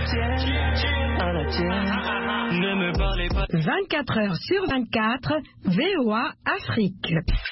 Ne me parlez pas. 24 heures sur 24, VOA Afrique.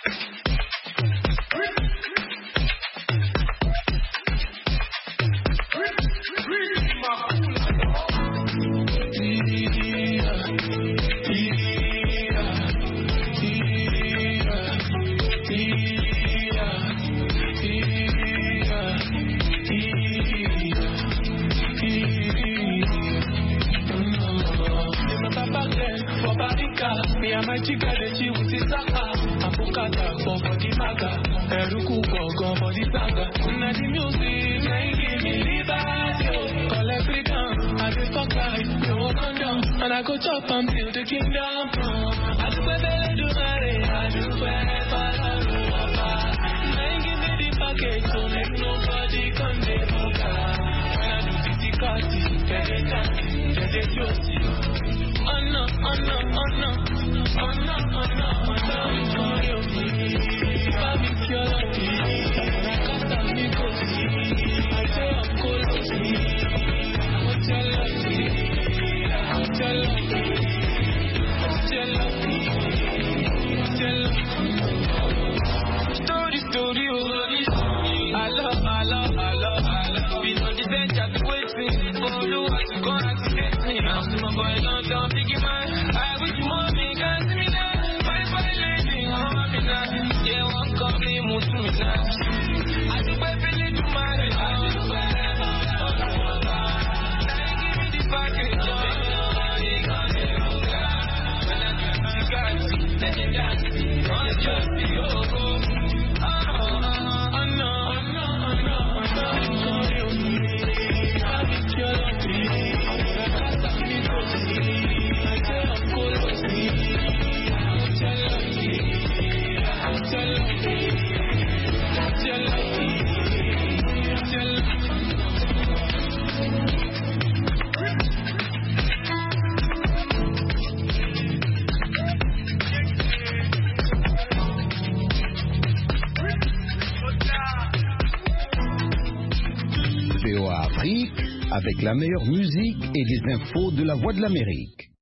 Chica de chiwu si saka, apokata for the maga, eruku for the saga. Na the music, na it give me liberty. Collect freedom, I dey fuck life, no condom, and I go chop and build the kingdom. I do better do marry, I do better do papa. Na it give me the package, so make nobody come dey boga. When I do difficulty, they josie. Oh no, oh no, oh no. Oh no, oh no, oh no, for you. Baby, you're lucky. Rakata mi kosi. I say I'm colosi. What's your lucky? What's your lucky? What's your lucky? What's your lucky? Story, I love. We know the bench at the waiting. For the ones who go accident me. I'm my boy, don't think you mind. I wish you more. Yeah, one company moves me now. I do better to marry. I do better. Give me the package. VOA Afrique, avec la meilleure musique et les infos de la Voix de l'Amérique.